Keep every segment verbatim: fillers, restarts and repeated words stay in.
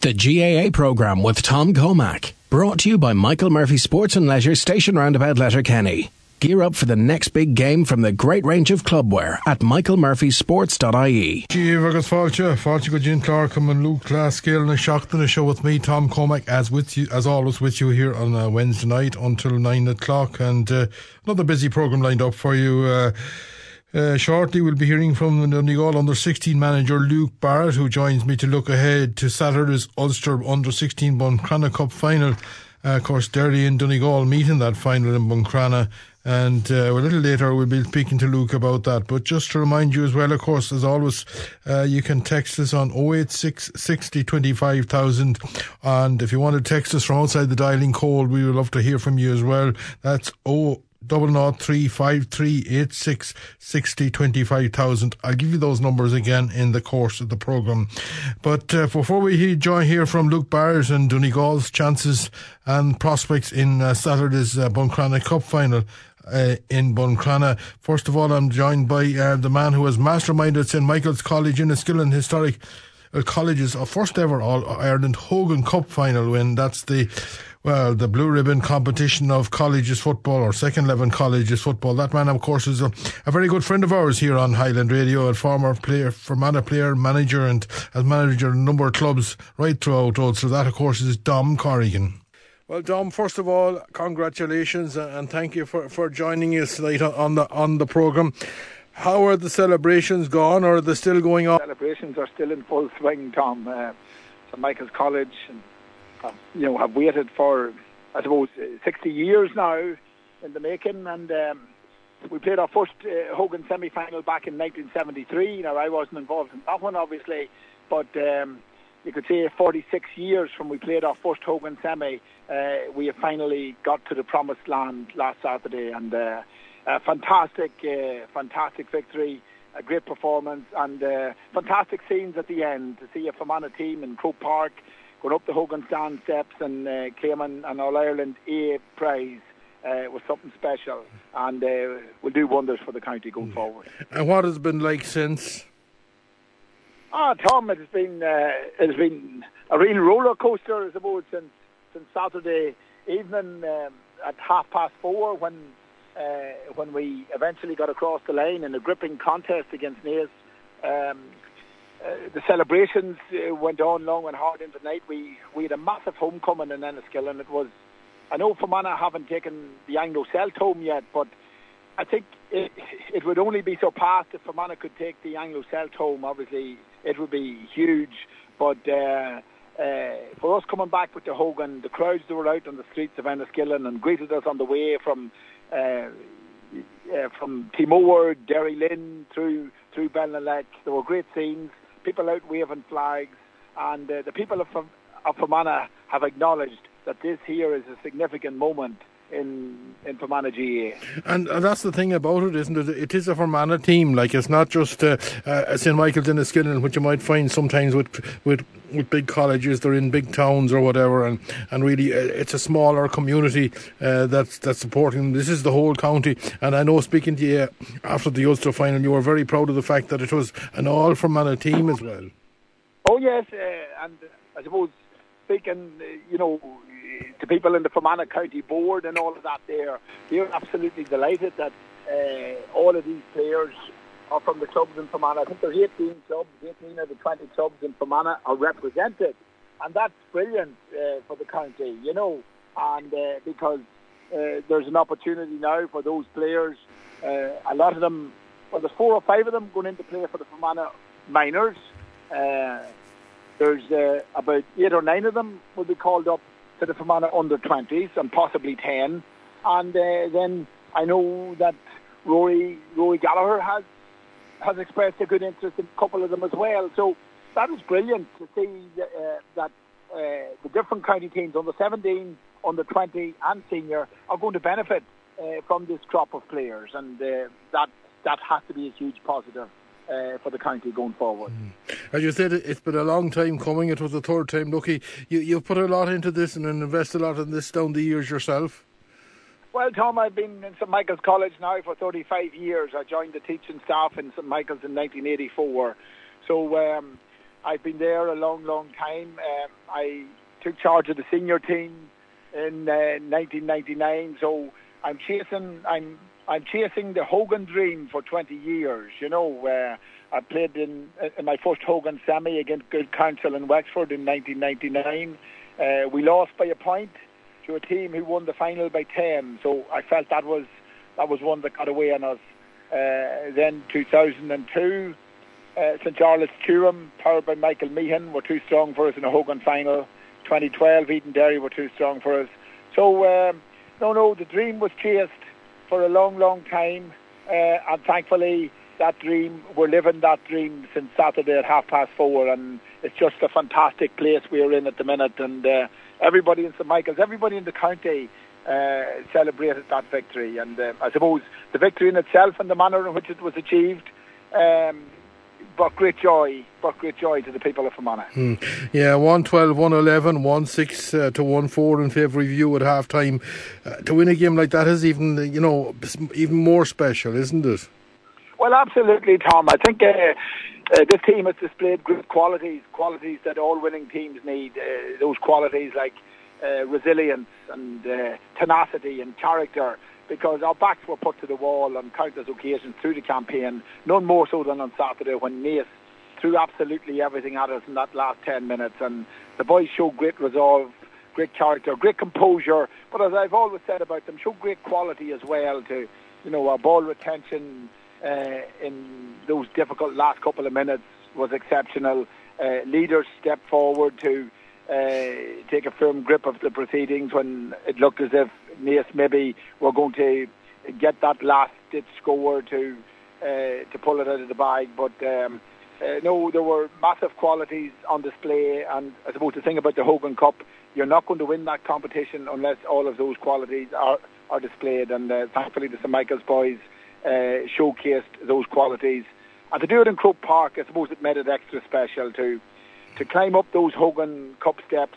The G A A programme with Tom Comack. Brought to you by Michael Murphy Sports and Leisure, Station Roundabout, Letterkenny. Gear up for the next big game from the great range of clubwear at michael murphy sports dot I E. Gee, agus fáilte, fáilte go Jean Clark and Luke Glasskill and a shocked in the show with me, Tom Comack, as with you, as always with you here on uh, Wednesday night until nine o'clock, and uh, another busy programme lined up for you. Uh, Uh, shortly we'll be hearing from the Donegal under sixteen manager Luke Barrett, who joins me to look ahead to Saturday's Ulster under sixteen Buncrana Cup final. Uh, of course, Derry and Donegal meet in that final in Buncrana, and uh, a little later we'll be speaking to Luke about that. But just to remind you as well, of course, as always, uh, you can text us on oh eight six, sixty, twenty-five thousand, and if you want to text us from outside the dialing code, we would love to hear from you as well. That's oh double naught three five three eight six sixty twenty five thousand. I'll give you those numbers again in the course of the programme. But uh, before we hear, join here from Luke Barrett and Donegal's chances and prospects in uh, Saturday's uh, Buncrana Cup final uh, in Buncrana, first of all, I'm joined by uh, the man who has masterminded Saint Michael's College in Enniskillen historic uh, college's uh, first ever All Ireland Hogan Cup final win. That's the Well, the blue ribbon competition of colleges football, or second level colleges football. That man, of course, is a, a very good friend of ours here on Highland Radio, a former player, Fermanagh player, manager, and has managed a number of clubs right throughout Ulster. That, of course, is Dom Corrigan. Well, Dom, first of all, congratulations and thank you for, for joining us tonight on the on the programme. How are the celebrations gone, or are they still going on? Celebrations are still in full swing, Tom. Uh, Saint Michael's College and you know, have waited for, I suppose, sixty years now in the making, and um, we played our first uh, Hogan semi-final back in nineteen seventy-three. Now, I wasn't involved in that one, obviously, but um, you could say forty-six years from we played our first Hogan semi, uh, we have finally got to the promised land last Saturday, and uh, a fantastic, uh, fantastic victory, a great performance, and uh, fantastic scenes at the end to see a Fermanagh team in Croke Park going up the Hogan stand steps and uh, claiming an All-Ireland A prize uh, was something special, and uh, will do wonders for the county going mm. forward. And what has it been like since? Ah, Tom, it has been uh, it has been a real roller coaster, I suppose, since since Saturday evening um, at half past four when uh, when we eventually got across the line in a gripping contest against Naas. Um, Uh, the celebrations uh, went on long and hard into the night. We we had a massive homecoming in Enniskillen. It was, I know Fermanagh haven't taken the Anglo-Celt home yet, but I think it, it would only be surpassed if Fermanagh could take the Anglo-Celt home. Obviously, it would be huge. But uh, uh, for us coming back with the Hogan, the crowds that were out on the streets of Enniskillen and greeted us on the way from uh, uh, from Timor, Derry Lynn through through Ballinalek, there were great scenes. People out waving flags, and uh, the people of, of Fermanagh have acknowledged that this here is a significant moment in in Fermanagh G A. And, and that's the thing about it, isn't it? It is a Fermanagh team. Like, it's not just uh, uh, Saint Michael's in Enniskillen, which you might find sometimes with with with big colleges. They're in big towns or whatever, and and really uh, it's a smaller community uh, that's that's supporting them. This is the whole county, and I know, speaking to you after the Ulster final, you were very proud of the fact that it was an all Fermanagh team as well. Oh yes, uh, and I suppose speaking, uh, you know, to people in the Fermanagh County Board and all of that, there, they're absolutely delighted that uh, all of these players are from the clubs in Fermanagh. I think there's eighteen clubs, eighteen of the twenty clubs in Fermanagh are represented, and that's brilliant uh, for the county, you know, and uh, because uh, there's an opportunity now for those players. Uh, a lot of them, well, there's four or five of them going in to play for the Fermanagh minors. Uh, there's uh, about eight or nine of them will be called up to the Fermanagh under twenties and possibly ten. And uh, then I know that Rory Rory Gallagher has has expressed a good interest in a couple of them as well. So that is brilliant to see uh, that uh, the different county teams, under seventeen, under twenty and senior, are going to benefit uh, from this crop of players. And uh, that that has to be a huge positive Uh, for the county going forward. Mm. As you said, it's been a long time coming. It was the third time lucky. You, you've put a lot into this and invested a lot in this down the years yourself. Well, Tom, I've been in Saint Michael's College now for thirty-five years. I joined the teaching staff in Saint Michael's in nineteen eighty-four. So um, I've been there a long, long time. Um, I took charge of the senior team in uh, nineteen ninety-nine, so I'm chasing. I'm I'm chasing the Hogan dream for twenty years. You know, uh, I played in, in my first Hogan semi against Good Counsel in Wexford in nineteen ninety-nine. Uh, we lost by a point to a team who won the final by ten. So I felt that was that was one that got away on us. Uh, then two thousand two, uh, Saint Charles Turam, powered by Michael Meehan, were too strong for us in a Hogan final. twenty twelve, Edenderry were too strong for us. So, um, no, no, the dream was chased for a long, long time. Uh, and thankfully, that dream, we're living that dream since Saturday at half past four. And it's just a fantastic place we're in at the minute. And uh, everybody in Saint Michael's, everybody in the county uh, celebrated that victory. And uh, I suppose the victory in itself and the manner in which it was achieved um, brought great joy, brought great joy to the people of Fermanagh. Hmm. Yeah, one twelve, one eleven, one six uh, to one four in favour of you at half time. Uh, to win a game like that is even, you know, even more special, isn't it? Well, absolutely, Tom. I think uh, uh, this team has displayed great qualities, qualities that all winning teams need. Uh, those qualities like uh, resilience and uh, tenacity and character, because our backs were put to the wall on countless occasions through the campaign, none more so than on Saturday when Naas threw absolutely everything at us in that last ten minutes. And the boys showed great resolve, great character, great composure, but as I've always said about them, showed great quality as well to, you know, our ball retention uh, in those difficult last couple of minutes was exceptional. Uh, leaders stepped forward to uh, take a firm grip of the proceedings when it looked as if Naas maybe were going to get that last-ditch score to uh, to pull it out of the bag. But um, uh, no, there were massive qualities on display, and I suppose the thing about the Hogan Cup, you're not going to win that competition unless all of those qualities are, are displayed. And uh, thankfully the Saint Michael's boys uh, showcased those qualities. And to do it in Croke Park, I suppose it made it extra special to to climb up those Hogan Cup steps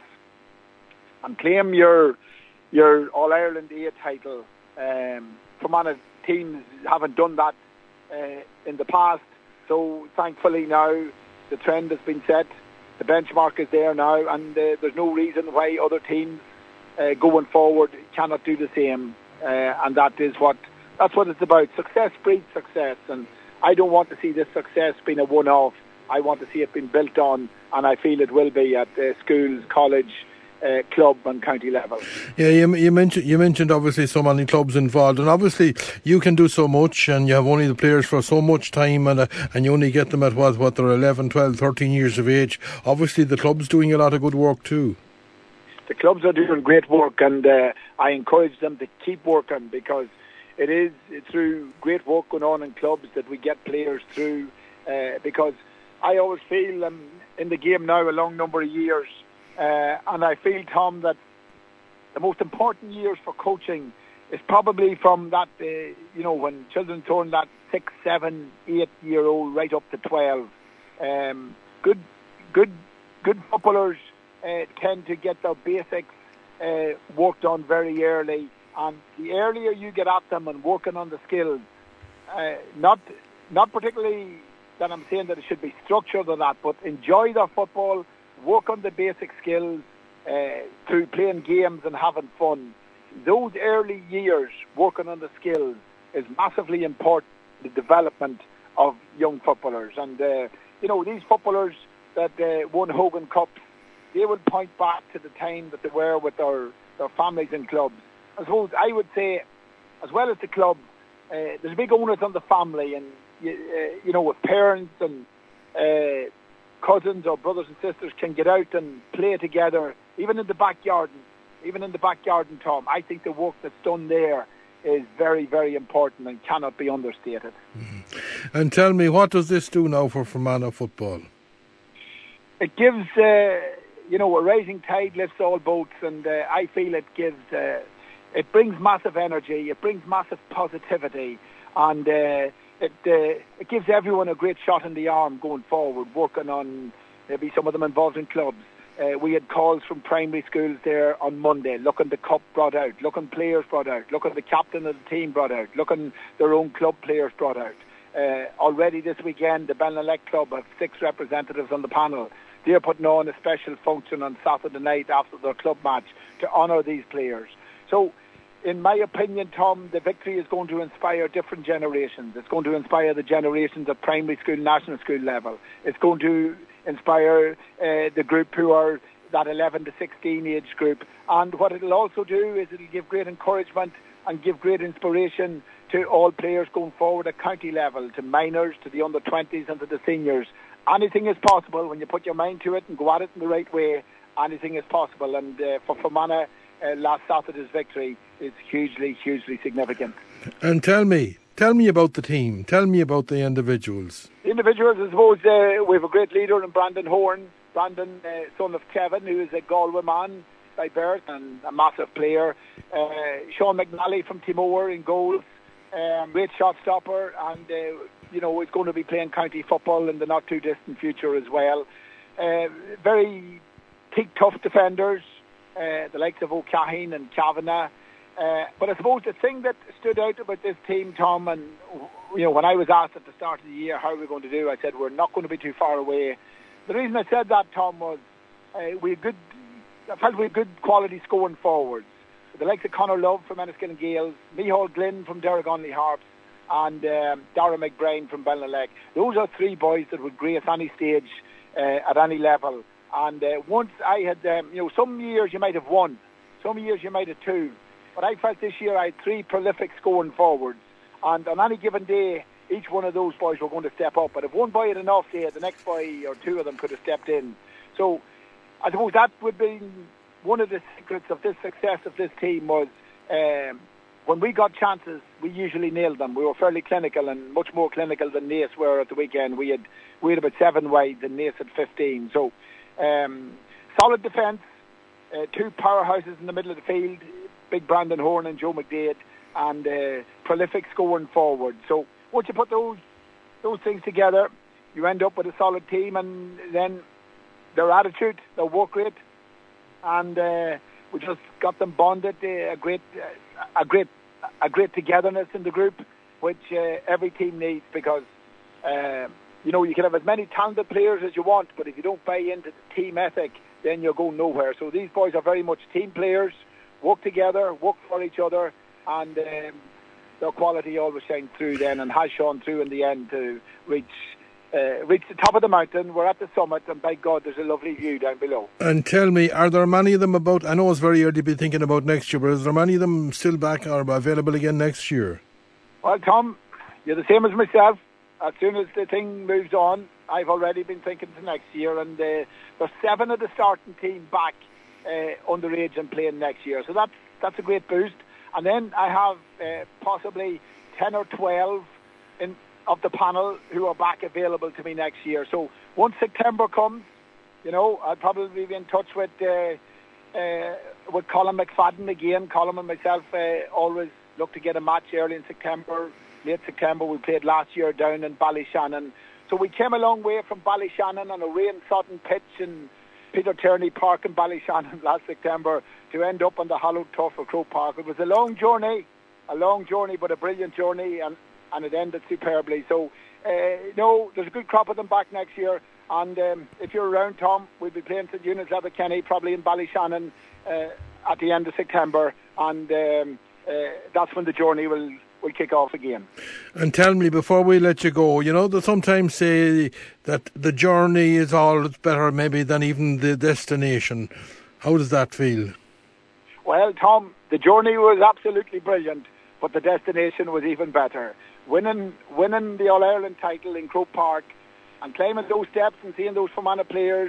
and claim your your All-Ireland A title. Um, Fermanagh teams haven't done that uh, in the past, so thankfully now the trend has been set, the benchmark is there now, and uh, there's no reason why other teams uh, going forward cannot do the same, uh, and that is what that's what it's about. Success breeds success, and I don't want to see this success being a one-off. I want to see it being built on, and I feel it will be at uh, schools, college, Uh, club and county level. Yeah, you, you mentioned you mentioned obviously so many clubs involved, and obviously you can do so much, and you have only the players for so much time, and uh, and you only get them at what what they're eleven, twelve, thirteen years of age. Obviously, the club's doing a lot of good work too. The clubs are doing great work, and uh, I encourage them to keep working, because it is through great work going on in clubs that we get players through. Uh, because I always feel um, in the game now a long number of years. Uh, and I feel, Tom, that the most important years for coaching is probably from that, uh, you know, when children turn that six, seven, eight-year-old right up to twelve. Um, good, good, good footballers uh, tend to get their basics uh, worked on very early, and the earlier you get at them and working on the skills, uh, not, not particularly that I'm saying that it should be structured or that, but enjoy their football. Work on the basic skills uh, through playing games and having fun. Those early years working on the skills is massively important in the development of young footballers. And, uh, you know, these footballers that uh, won Hogan Cups, they will point back to the time that they were with their, their families and clubs. I suppose I would say, as well as the club, uh, there's a big onus on the family, and, uh, you know, with parents and uh, cousins or brothers and sisters can get out and play together, even in the backyard, even in the backyard, and Tom, I think the work that's done there is very, very important and cannot be understated. Mm-hmm. And tell me, what does this do now for Fermanagh football? It gives, uh, you know, a rising tide lifts all boats, and uh, I feel it gives, uh, it brings massive energy, it brings massive positivity, and uh, It, uh, it gives everyone a great shot in the arm going forward, working on maybe some of them involved in clubs. Uh, we had calls from primary schools there on Monday, looking the cup brought out, looking players brought out, looking the captain of the team brought out, looking their own club players brought out. Uh, already this weekend, the Ballinalek Club have six representatives on the panel. They're putting on a special function on Saturday night after their club match to honour these players. So, in my opinion, Tom, the victory is going to inspire different generations. It's going to inspire the generations at primary school, national school level. It's going to inspire uh, the group who are that eleven to sixteen age group. And what it'll also do is it'll give great encouragement and give great inspiration to all players going forward at county level, to minors, to the under twenties and to the seniors. Anything is possible when you put your mind to it and go at it in the right way. Anything is possible. And uh, for Fermanagh, uh, last Saturday's victory is hugely, hugely significant. And tell me, tell me about the team. Tell me about the individuals. The individuals, I suppose, uh, we have a great leader in Brandon Horn. Brandon, uh, son of Kevin, who is a Galway man by birth and a massive player. Uh, Sean McNally from Timor in goals. Um, great shot stopper, and uh, you know, is going to be playing county football in the not too distant future as well. Uh, very thick, tough defenders, uh, the likes of O'Cahin and Kavanagh. Uh, but I suppose the thing that stood out about this team, Tom, and you know, when I was asked at the start of the year how we're going to do, I said we're not going to be too far away. The reason I said that, Tom, was uh, we had good. I felt we had good quality scoring forwards. The likes of Conor Love from Enniskillen Gales, Micheál Glynn from Derrigonley Harps, and um, Dara McBride from Ballinalek. Those are three boys that would grace any stage uh, at any level. And uh, once I had, um, you know, some years you might have one, some years you might have two. But I felt this year I had three prolific scoring forwards. And on any given day, each one of those boys were going to step up. But if one boy had an off day, the next boy or two of them could have stepped in. So I suppose that would be one of the secrets of this success of this team was um, when we got chances, we usually nailed them. We were fairly clinical and much more clinical than Naas were at the weekend. We had we had about seven wide and Naas had fifteen. So um, solid defence, uh, two powerhouses in the middle of the field, big Brandon Horn and Joe McDade, and uh, prolific scoring forward. So once you put those those things together, you end up with a solid team, and then their attitude, their work rate, and uh, we just got them bonded. Uh, a great, uh, a great, a great togetherness in the group, which uh, every team needs, because uh, you know, you can have as many talented players as you want, but if you don't buy into the team ethic, then you're going nowhere. So these boys are very much team players, work together, work for each other, and um, their quality always shines through then, and has shone through in the end to reach. Uh, reach the top of the mountain. We're at the summit, and by God, there's a lovely view down below. And tell me, are there many of them about, I know it's very early to be thinking about next year, but is there many of them still back or available again next year? Well, Tom, you're the same as myself. As soon as the thing moves on, I've already been thinking to next year, and uh, there's seven of the starting team back uh, underage and playing next year, so that's that's a great boost. And then I have uh, possibly ten or twelve in of the panel who are back available to me next year. So once September comes, you know, I'll probably be in touch with uh, uh, with Colin McFadden again. Colin and myself uh, always look to get a match early in September, late September. We played last year down in Ballyshannon. So we came a long way from Ballyshannon on a rain-sodden pitch in Peter Tierney Park in Ballyshannon last September to end up on the hallowed turf of Croke Park. It was a long journey, a long journey, but a brilliant journey, and and it ended superbly. So, uh, no, there's a good crop of them back next year. And um, if you're around, Tom, we'll be playing St Eunice Letterkenny, probably in Ballyshannon uh, at the end of September. And um, uh, that's when the journey will, will kick off again. And tell me, before we let you go, you know, they sometimes say that the journey is always better maybe than even the destination. How does that feel? Well, Tom, the journey was absolutely brilliant, but the destination was even better. Winning winning the All-Ireland title in Croke Park and climbing those steps and seeing those Fermanagh players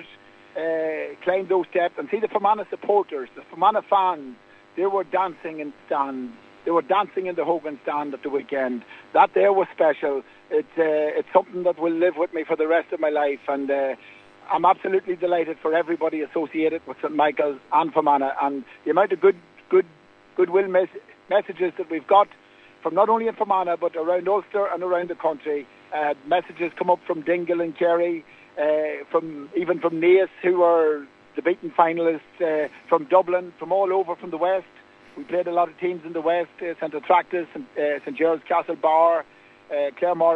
uh, climb those steps and see the Fermanagh supporters, the Fermanagh fans, they were dancing in stands. They were dancing in the Hogan stand at the weekend. That there was special. It's, uh, it's something that will live with me for the rest of my life, and uh, I'm absolutely delighted for everybody associated with St Michael's and Fermanagh, and the amount of good, good, goodwill mes- messages that we've got from not only in Fermanagh but around Ulster and around the country. Uh, messages come up from Dingle and Kerry, uh, from even from Naas, who are the beaten finalists, uh, from Dublin, from all over, from the West. We played a lot of teams in the West, uh, Saint Attractus, and uh, St Gerald's Castlebar, uh, Claremorris,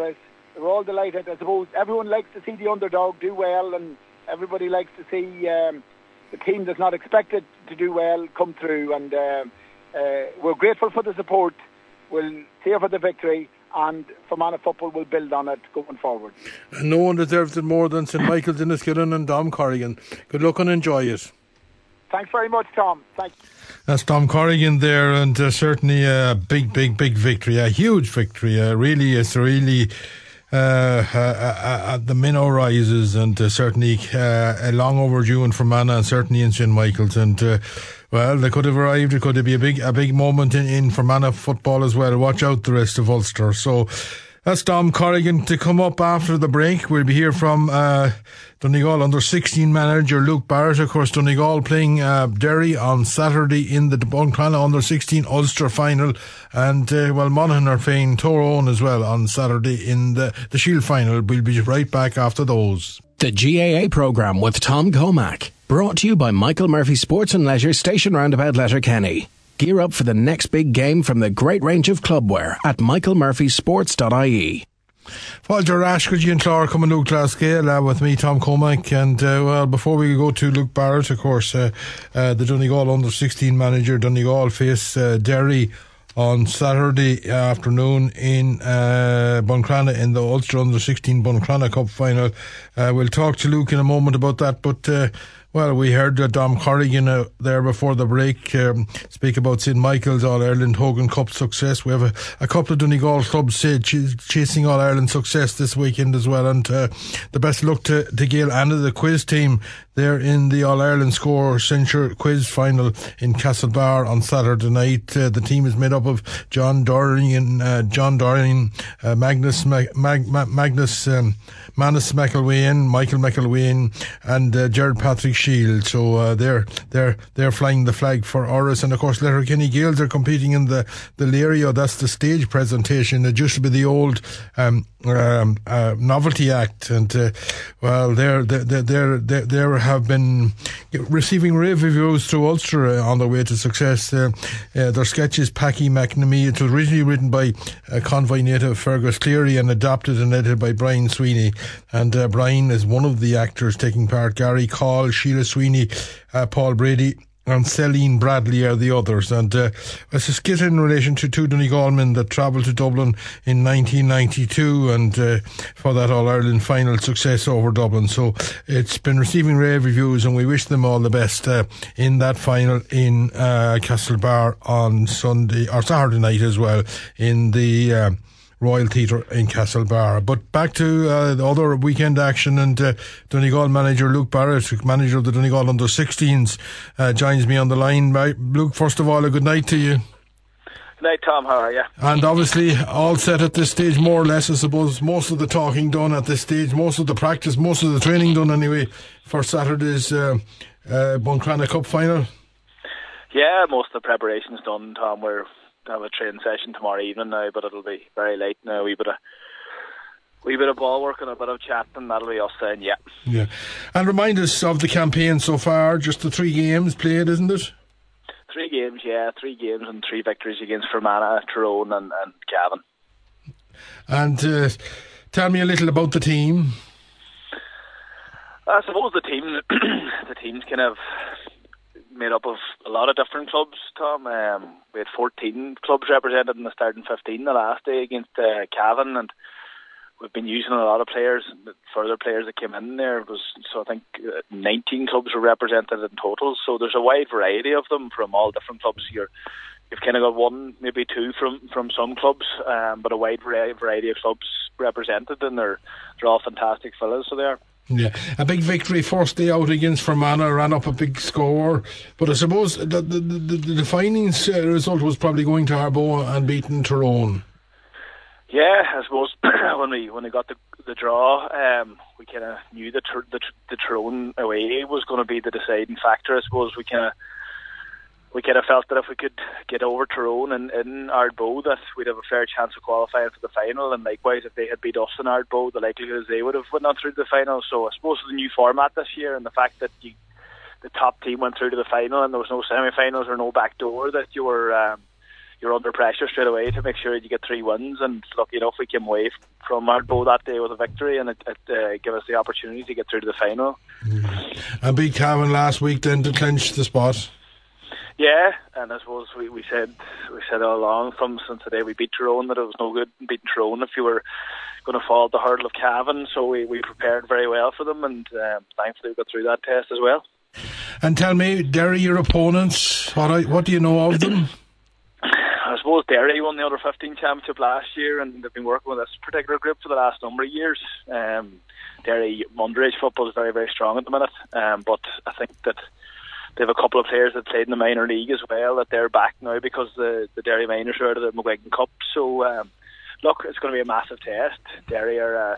we're all delighted. I suppose everyone likes to see the underdog do well, and everybody likes to see um, the team that's not expected to do well come through. And uh, uh, we're grateful for the support. We'll cheer for the victory, and Fermanagh football will build on it going forward. And no one deserves it more than Saint Michael's, Inniskillen and Dom Corrigan. Good luck and enjoy it. Thanks very much, Tom. Thank you. That's Dom Corrigan there, and uh, certainly a big, big, big victory, a huge victory. Uh, really, it's really uh, uh, uh, uh, the minnow rises, and uh, certainly uh, a long overdue in Fermanagh, and certainly in Saint Michael's. And uh, well, they could have arrived. It could be a big, a big moment in, in Fermanagh football as well. Watch out, the rest of Ulster. So that's Dom Corrigan. To come up after the break, we'll be here from uh, Donegal under sixteen manager Luke Barrett. Of course, Donegal playing uh, Derry on Saturday in the Buncrana under sixteen Ulster final, and uh, well, Monaghan are playing Tyrone as well on Saturday in the, the Shield final. We'll be right back after those. The G A A programme with Tom Comack, brought to you by Michael Murphy Sports and Leisure, Station Roundabout, Letterkenny. Gear up for the next big game from the great range of clubwear at michael murphy sports dot I E. Fáilte Ashcogy and Clár coming Luke Glasgow uh, with me, Tom Comack. And uh, well, before we go to Luke Barrett, of course, uh, uh, the Donegal under sixteen manager Donegal face uh, Derry on Saturday afternoon in uh, Buncrana in the Ulster under sixteen Buncrana Cup final. Uh, we'll talk to Luke in a moment about that, but uh, well, we heard uh, Dom Corrigan uh, there before the break um, speak about Saint Michael's All-Ireland Hogan Cup success. We have a, a couple of Donegal clubs uh, ch- chasing All-Ireland success this weekend as well, and uh, the best of luck to, to Gail and the quiz team there in the All-Ireland Score Censure Quiz final in Castlebar on Saturday night. Uh, the team is made up of John Dorian, uh, John Dorian, uh, Magnus Mag- Mag- Mag- Magnus um, Manus McElwain, Michael McElwain, and uh, Gerard Patrick Shield. So uh, they're they're they're flying the flag for Oris, and of course Letterkenny Gaels are competing in the the Lario. That's the stage presentation. It used to be the old um, um, uh, novelty act, and uh, well, they're they they they they have been receiving rave reviews through Ulster uh, on their way to success. Uh, uh, their sketch is Packy McNamee. It was originally written by uh, Convoy native Fergus Cleary and adapted and edited by Brian Sweeney. And uh, Brian is one of the actors taking part. Gary Call, Sheila Sweeney, uh, Paul Brady and Celine Bradley are the others. And uh, it's a skit in relation to two Donegal men that travelled to Dublin in nineteen ninety-two and uh, for that All-Ireland final success over Dublin. So it's been receiving rave reviews, and we wish them all the best uh, in that final in uh, Castlebar on Sunday or Saturday night as well in the uh, Royal Theatre in Castlebar. But back to uh, the other weekend action, and uh, Donegal manager Luke Barrett, manager of the Donegal under sixteens, uh, joins me on the line. Luke, first of all, a good night to you. Good night, Tom. How are you? And obviously all set at this stage, more or less, I suppose. Most of the talking done at this stage, most of the practice, most of the training done anyway for Saturday's uh, uh, Buncrana Cup final. Yeah, most of the preparation's done, Tom. We're have a training session tomorrow evening now, but it'll be very late now. A wee bit of, wee bit of ball work and a bit of chat, and that'll be us then, yeah. Yeah. And remind us of the campaign so far, just the three games played, isn't it? Three games, yeah, three games and three victories against Fermanagh, Tyrone and, and Cavan. And uh, tell me a little about the team. I suppose the team, the team's kind of made up of a lot of different clubs, Tom. Um, we had fourteen clubs represented in the starting fifteen the last day against uh, Cavan, and we've been using a lot of players, further players that came in there. It was, so I think uh, nineteen clubs were represented in total, so there's a wide variety of them from all different clubs. You're, you've kind of got one, maybe two from, from some clubs, um, but a wide variety of clubs represented, and they're, they're all fantastic fellas, so they are. Yeah, a big victory first day out against Fermanagh, ran up a big score, but I suppose the, the, the, the defining result was probably going to Arboe and beating Tyrone. Yeah, I suppose when we when we got the the draw, um, we kind of knew that the, the Tyrone away was going to be the deciding factor. I suppose we kind of we kind of felt that if we could get over Tyrone in, in Ardbow, that we'd have a fair chance of qualifying for the final. And likewise, if they had beat us in Ardbow, the likelihood is they would have went on through to the final. So I suppose the new format this year, and the fact that you, the top team went through to the final, and there was no semi-finals or no back door, that you were um, you're under pressure straight away to make sure you get three wins. And lucky enough, we came away from Ardbow that day with a victory, and it, it uh, gave us the opportunity to get through to the final. Mm. And beat Cavan last week then to clinch the spot. Yeah, and I suppose we, we said we said all along from since the day we beat Tyrone that it was no good beating Tyrone if you were going to fall at the hurdle of Cavan. So we, we prepared very well for them, and um, thankfully we got through that test as well. And tell me, Derry, your opponents, what I, what do you know of them? I suppose Derry won the under fifteen championship last year, and they've been working with this particular group for the last number of years. Um, Derry underage football is very, very strong at the minute, um, but I think that they have a couple of players that played in the minor league as well that they're back now because the, the Derry Miners are out of the McGuigan Cup. So, um, look, it's going to be a massive test. Derry are a,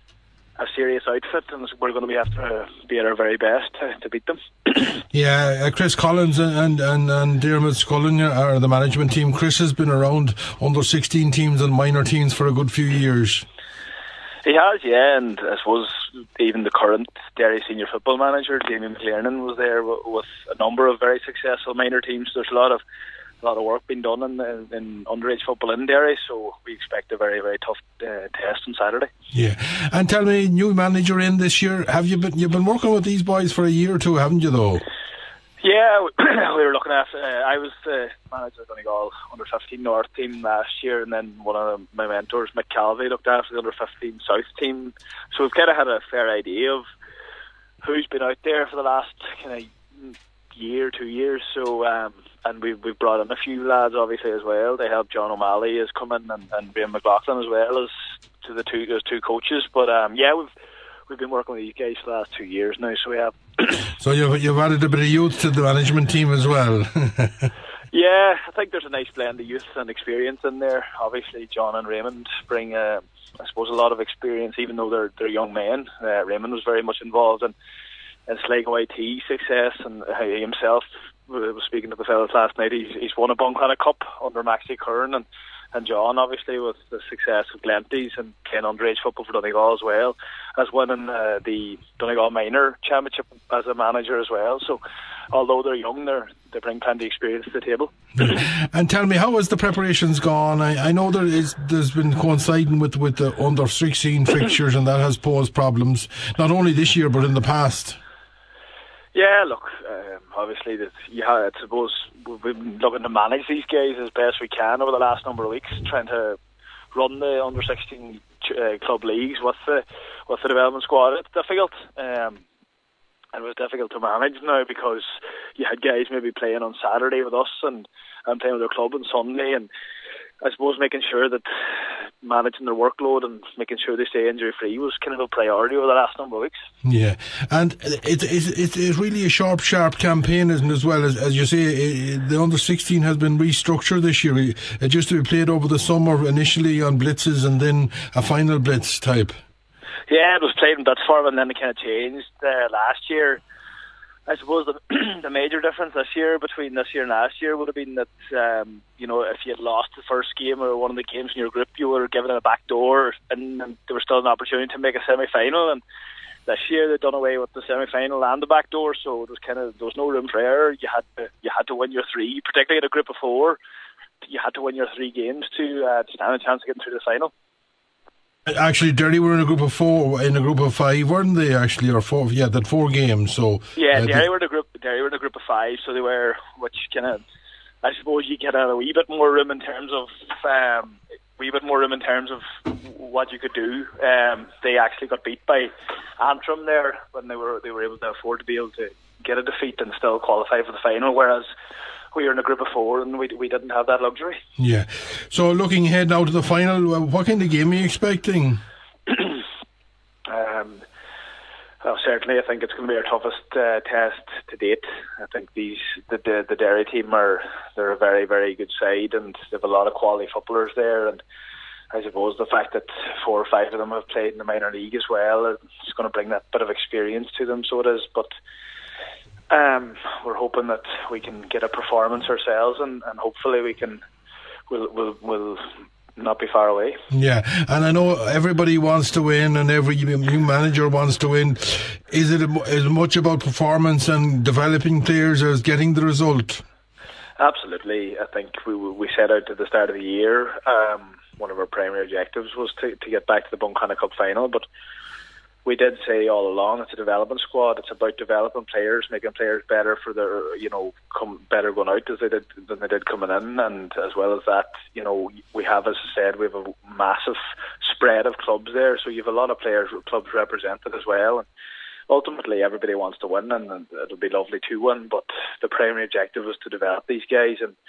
a serious outfit, and we're going to be have to be at our very best to, to beat them. Yeah, uh, Chris Collins and and, and Dermot Scullin are the management team. Chris has been around under sixteen teams and minor teams for a good few years. He has, yeah, and I suppose even the current Derry senior football manager, Jamie McLernan, was there w- with a number of very successful minor teams. There's a lot of a lot of work being done in, in, in underage football in Derry, so we expect a very, very tough uh, test on Saturday. Yeah, and tell me, new manager in this year. Have you been you've been working with these boys for a year or two, haven't you? Though. Yeah, we were looking at. Uh, I was the manager of Donegal under fifteen North team last year, and then one of my mentors, Mick Calvey, looked after the under fifteen South team. So we've kind of had a fair idea of who's been out there for the last kind of year, two years. So, um, and we've we've brought in a few lads, obviously as well. They help. John O'Malley has come in, and, and Graham McLaughlin as well as to the two those two coaches. But um, yeah, we've. We've been working with these guys for the last two years now, so we have. So you've you've added a bit of youth to the management team as well. Yeah, I think there's a nice blend of youth and experience in there. Obviously, John and Raymond bring, uh, I suppose, a lot of experience, even though they're they're young men. Uh, Raymond was very much involved in, in Sligo I T success, and he himself was speaking to the fellas last night. He's he's won a Bunclana Cup under Maxie Curran, and. And John, obviously, with the success of Glenties and playing underage football for Donegal as well, as winning uh, the Donegal Minor Championship as a manager as well. So, although they're young, they're, they bring plenty of experience to the table. And tell me, how has the preparations gone? I, I know there is, there's been coinciding with, with the under sixteen fixtures, and that has posed problems, not only this year, but in the past. Yeah, look, um, obviously, that yeah, I suppose we've been looking to manage these guys as best we can over the last number of weeks, trying to run the under sixteen uh, club leagues with the with the development squad. It's difficult, um, and it was difficult to manage now because you had guys maybe playing on Saturday with us and, and playing with their club on Sunday, and I suppose making sure that managing their workload and making sure they stay injury free was kind of a priority over the last number of weeks. Yeah, and it's it, it's really a sharp, sharp campaign, isn't it? As well as as you say, it, the under sixteen has been restructured this year. It used to be played over the summer initially on blitzes and then a final blitz type. Yeah, it was played in that form, and then it kind of changed uh, last year. I suppose the, the major difference this year between this year and last year would have been that, um, you know, if you had lost the first game or one of the games in your group, you were given a back door, and, and there was still an opportunity to make a semi-final. And this year they've done away with the semi-final and the back door, so there was kind of there was no room for error. You had to you had to win your three, particularly in a group of four. You had to win your three games to uh, to stand a chance of getting through the final. Actually, Derry were in a group of four, in a group of five, weren't they? Actually, or four? Yeah, that four games. So yeah, uh, Derry were in a group. Derry were in a group of five, so they were, which kind of, I suppose, you get a wee bit more room in terms of, um, wee bit more room in terms of what you could do. Um, they actually got beat by Antrim there when they were they were able to afford to be able to get a defeat and still qualify for the final, whereas we were in a group of four and we we didn't have that luxury. Yeah. So looking ahead now to the final, what kind of game are you expecting? um, well, certainly, I think it's going to be our toughest uh, test to date. I think these the, the the Derry team are they're a very very good side, and they have a lot of quality footballers there. And I suppose the fact that four or five of them have played in the minor league as well is going to bring that bit of experience to them. So it is, but. Um, we're hoping that we can get a performance ourselves, and, and hopefully we can we'll, we'll we'll not be far away. Yeah, and I know everybody wants to win, and every new manager wants to win. Is it as much about performance and developing players as getting the result? Absolutely. I think we we set out at the start of the year. Um, one of our primary objectives was to, to get back to the Buncrana Cup final, but we did say all along it's a development squad. It's about developing players, making players better for their, you know, come better going out as they did than they did coming in, and as well as that, you know, we have, as I said, we have a massive spread of clubs there, so you have a lot of players, clubs represented as well. And ultimately, everybody wants to win, and, and it'll be lovely to win. But the primary objective was to develop these guys, and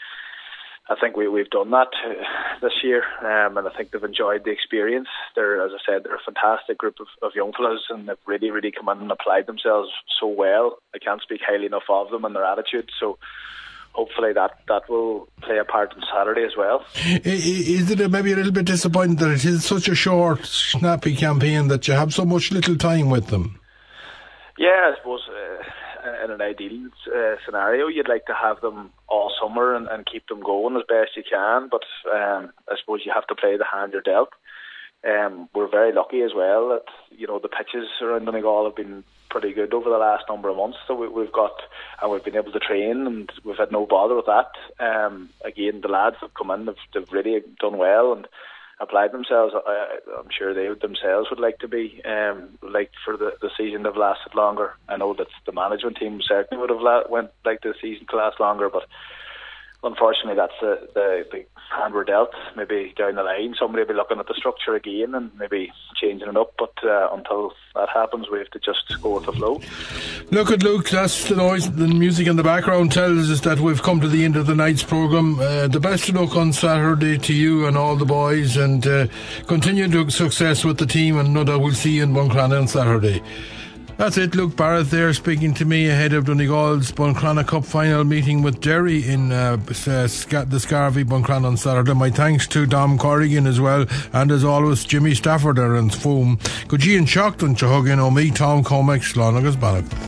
I think we, we've done that uh, this year, um, and I think they've enjoyed the experience. They're, as I said, they're a fantastic group of, of young fellas, and they've really, really come in and applied themselves so well. I can't speak highly enough of them and their attitude, so hopefully that, that will play a part on Saturday as well. Is it maybe a little bit disappointing that it is such a short, snappy campaign that you have so much little time with them? Yeah, I suppose uh, in an ideal uh, scenario, you'd like to have them all summer and, and keep them going as best you can. But um, I suppose you have to play the hand you're dealt. Um, we're very lucky as well that, you know, the pitches around Donegal have been pretty good over the last number of months. So we, we've got, and we've been able to train, and we've had no bother with that. Um, again, the lads that come in, they've, they've really done well and applied themselves. I, I'm sure they themselves would like to be um, like for the, the season to have lasted longer. I know that the management team certainly would have la- went like the season to last longer, but unfortunately that's the, the, the hand we're dealt. Maybe down the line somebody will be looking at the structure again and maybe changing it up, but uh, until that happens we have to just go with the flow. Look at Luke, that's the noise, the music in the background tells us that we've come to the end of the night's programme. Uh, the best of luck on Saturday to you and all the boys, and uh, continued success with the team, and no doubt we'll see you in Buncrana on Saturday. That's it, Luke Barrett there speaking to me ahead of Donegal's Buncrana Cup final meeting with Derry in uh, the Scarvey Buncrana on Saturday. My thanks to Dom Corrigan as well, and as always Jimmy Stafford there and Foam. Good and shocked on Chahugin o me Tom Comex Slán agus Ballad.